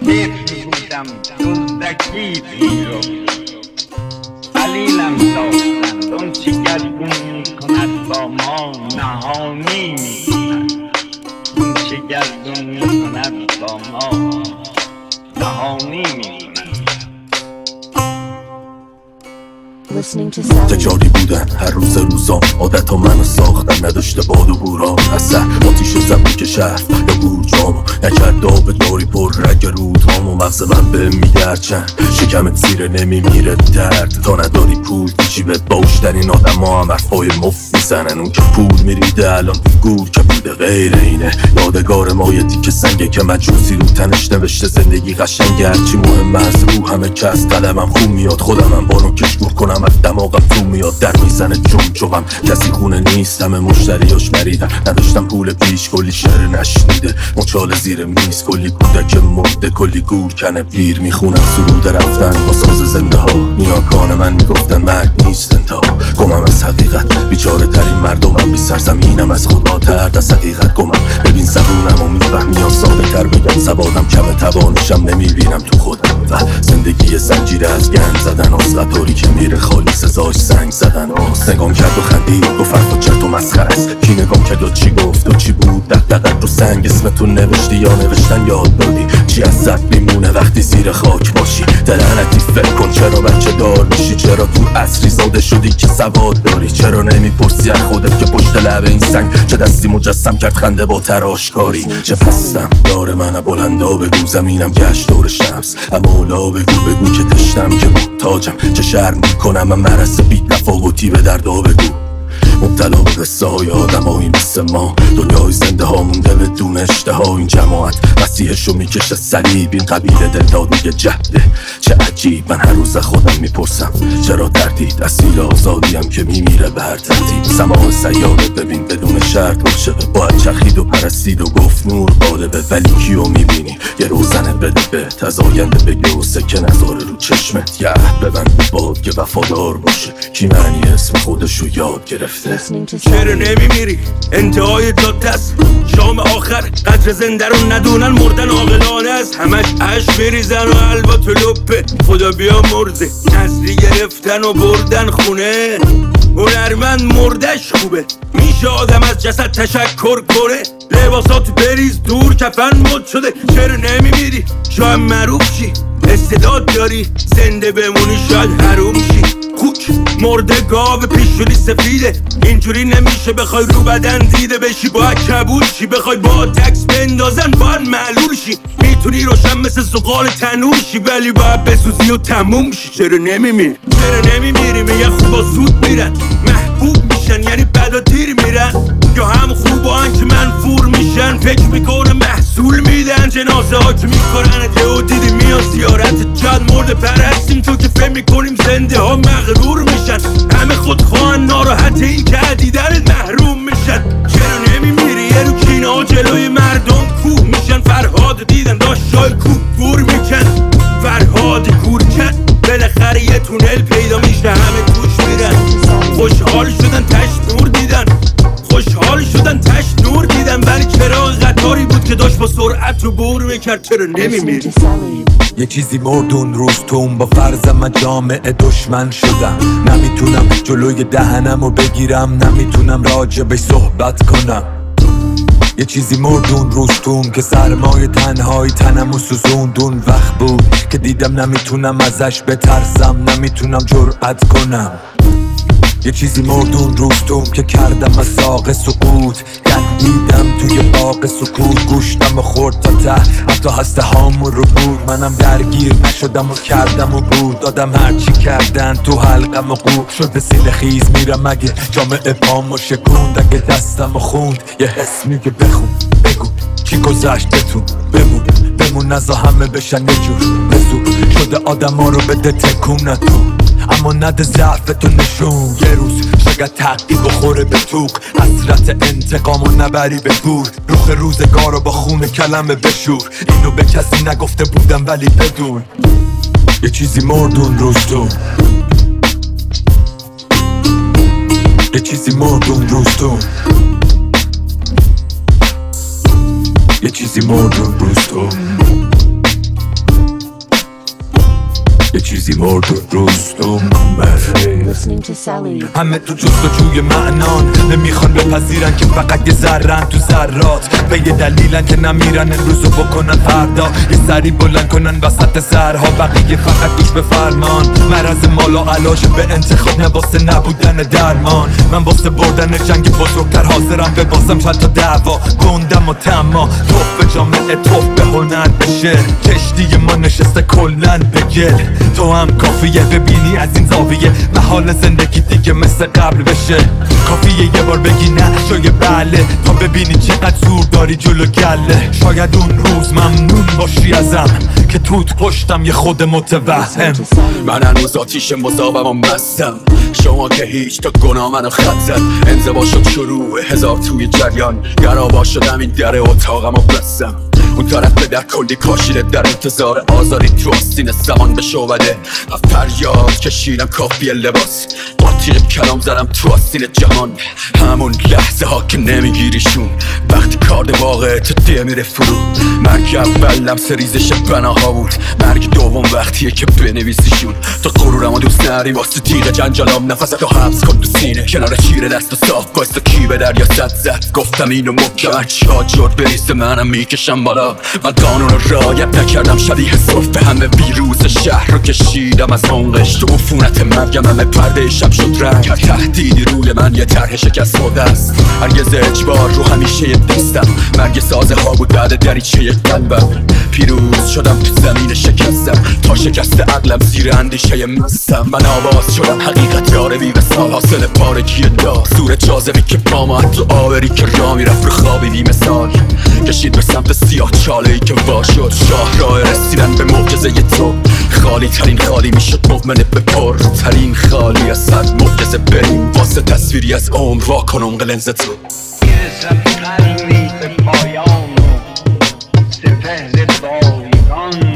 طفل بودم دزدکی رو علیلم داشتند اون چی گردون میکند با ما نهانی میکند اون چی گردون میکند با ما نهانی میکند. تکراری بودن هر روز روزام، عادت ها منو ساختن، نداشته باد و بوران از آتیش و زمین که شهر یا گورجامو نکرد آب داری پر رگ رودهام و مغز من به میگه هرچند شکمت زیره نمیمیره درد تا نداری پول جیبت باوشترین آدم ها هم حرفای مفت میزنن. اون که پول میریده الان گور که بوده غیر اینه، یادگار ما یه تیکه سنگه که مجوزی رو تنش نوشته زندگی قشنگه هرچی مهم از رو همه که از قلمم خون میاد، خودمم بارو کشگور کنم از دماغم تو میاد در میزنه چوم کسی خونه نیست همه مشتریاش مریدن، نداشتم پول پیش کلی شعر نشنیده مچال زیر میز کلی کودک مرده کلی گور کنه پیر میخونم سرود رفتن با ساز زنده ها، نیاکان من میگفتن مرگ نیست انتها، گمم از حقیقت بیچاره ترین مردمم بی سرزمینم از خود آترد از حقیقت گمم ببین زبونم و میفهمی یا ساده تر بگم سوادم کم توانشم نمیبینم تو خودم و زندگی زنجیره از گند زدن از قطاری که میره خالی سزاش سنگ زدن آس نگام کرد و خندید گفت فرق و چرت و مسخره است کی نگام کرد و چی گفت و چی بود دقدقت رو سنگ اسمتون نوشتی یا نوشتن یاد دادی چی از زد میمونه وقتی زیر خاک باشی دلعنتی فکر کن چرا بچه دار میشی چرا تو عصری زاده شدی که سواد داری چرا نمیپرسی از خودت که پشت لب این سنگ چه دستی مجسم کرد خنده با تراشکاری چه پستم دار من بلندا بگو زمینم گشت دور شمس امولا بگو که تشتم که محتاجم چه شرم میکنم من مرس بی تفاوتی به دردا بگو مبتلا به قصه های آدم هایی مثل ما دنیای زنده ها مونده بدون اشتها این جماعت مسیحشو میکشه صلیب این قبیله دلداد میگه جهده چه عجیب من هر روز خودم میپرسم چرا تردید اسیر آزادیم که میمیره به هر ترتیب سماع سیاره ببین بدون شرط باشه باید چرخید و پرستید و گفت نور غالبه ولی کیو میبینی یه روزنه بده به تزاینده بگه و سکه نظاره رو چشمت یه ببند به باد که وفادار باشه کی معنی اسم خودشو یاد گرفته چرا نمیمیری انتهای جاده است شام آخر قدر زنده رو ندونن مردن عاقلانه است همش عشق میریزن و البته لپه خدا بیا مرده نسلی گرفتن و بردن خونه هنرمند مردش خوبه میشه آدم از جسد تشکر کنه لباسات بریز دور کفن مد شده چرا نمیمیری شاید معروف شی استعداد داری زنده بمونی شاید حروم شی خوک مرده گاو پیشونی سفیده اینجوری نمیشه بخوای رو بدن دیده بشی باید کبول شی بخوای با تکس بندازن باید معلول شی میتونی روشن مثل زغال تنور شی ولی باید بسوزی و تموم شی چرا نمیمیری میگه خوبا زود میرن محبوب میشن یعنی بعدا دیر میرن یا هم خوبا که منفور میشن فکر میکنه محصول میدن جنازه ها که میکنن دیو دیدی میان زیارت جد مرد پرستیم تو که فهم میکنیم زنده ها مغرور میشن همه خودخواهن ناراحت این که دیدن محروم میشن چرا نمیمیری یه رو کینه ها جلوی مردم کوه میشن فرهاد دیدن داشت شای کوه گور میکن فرهاد گور کن بالاخره یه تونل پیدا میشه همه توش میرن خوشحال شدن تشت نور دیدن ولی چرا قطاری بود که داشت با سرعت رو بور میکرد چرا نمیمیری یه چیزی مردون روز توم با فرض من جامعه دشمن شدم نمیتونم جلوی دهنم رو بگیرم نمیتونم راجبش صحبت کنم یه چیزی مردون روز توم که سرمای تنهایی تنم و سوزوندون وقت بود که دیدم نمیتونم ازش بترسم نمیتونم جرأت کنم یه چیزی مردون روز توم که کردم از ساق سقوط دیدم توی باغ سکوت گوشتم و خورد تا ته حتی هسته هامون رو بود منم درگیر نشدم و کردم و بود دادم هرچی کردن تو حلقم و قوق شده سینه خیز میرم مگه جامعه پامو شکوند اگه دستم و خوند یه حس میگه بخون بگو چی گذشتتون بمون نزا همه بشن یه جور بزور شده آدم ها رو بده تکونتون اما نده ضعفتو نشون یه روز شاید تحقیق بخوره به توق حسرت انتقامو نبری به گور روخ روزگارو با خون کلمه بشور اینو به کسی نگفته بودم ولی بدون یه چیزی مردون روز تو یه چیزی مردون روز تو یه چیزی مردون روز تو چیزی مرد و روز تو مره. Listening to Sally. همه تو جستجوی معنان، نمیخوان بپذیرن که فقط یه ذرن تو ذرات، به یه دلیلن که نمیرن امروزو بکنن فردا، یه سری بلند کنن وسط سرها، بقیه فقط گوش به فرمان. مرض مالا علاج به انتخاب نه واسه نبودن درمان. من واسه بردن جنگ بزرگتر حاضرم ببازم چند تا دعوا، گندم و تما توف به جامعه، توف به هنر بشه. کشتی ما نشسته کلن به گل، تو هم کافیه ببینی از این زاویه محال زندگی دیگه مثل قبل بشه. کافیه یه بار بگی نه جای بله تا ببینی چقدر زور داری جلو گله. شاید اون روز ممنون باشی ازم که توت پشتم یه خود متوهم. من هنوز آتیش مذابم و مستم، شما که هیچ تا گناه منو خط زد. انزوا شد شروع هزار توی جریان، گرابا شدم این در اتاقم و بستم. اون طرف به در کلی کاشیده در انتظار آزاری، تو آستین زمان به شعبده فریاد کشیدم کافی لباس، با تیغ کلام زدم تو آستین جهان. همون لحظه ها که نمیگیریشون، وقتی کارد واقع تو دیه میره فرو. مرگ اول لمس ریزش بناها بود، مرگ دوم وقتیه که بنویسیشون. تو غرورم و دوست نری واسه تیغ جنجالام، نفستو حبس کن تو سینه کنار چیره دست و صاف بایست و کی به دریا زد. گفتم اینو محکم چا جرد بریسه منم میکشم بالا. من قانون رو رعایت نکردم، شبیه صفه همه ویروس شهر رو کشیدم از عمقش. تو عفونت مرگم همه پرده شب شد رنگ، هر تهدیدی روی من یه طرح شکست خورده است. هرگز اجبار رو همیشه یه دستم، مرگ سازه ها بود بعد دریچه قلبم. پیروز شدم تو زمین شکستم، تا شکست عقلم زیر اندیشه مستم. من آواز شدم حقیقت یاره بی مثال، حاصل پارگی دار سور جاذبه که با ما تو آوری که را میرفت رو خوابی بی مثال. کشید به سمت سیاه چاله‌ای که وا شد، شاه راه رسیدن به معجزه تو. خالی ترین خالی میشد مؤمنه به پر ترین خالی از صد معجزه بریم واسه تصویری از عمر وا کن عمق لنز تو. میرسم قرنی به پایان و سپهر بایگان